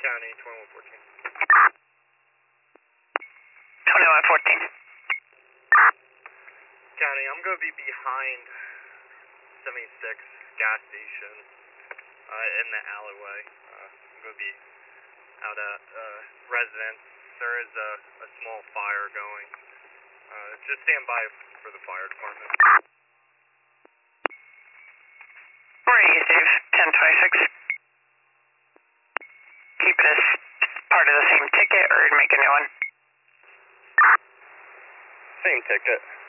County 2114. 2114. County, I'm going to be behind 76 gas station in the alleyway. I'm going to be out at residence. There is a small fire going. Just stand by for the fire department. Where are you, Dave? 1026. Keep it as part of the same ticket or make a new one? Same ticket.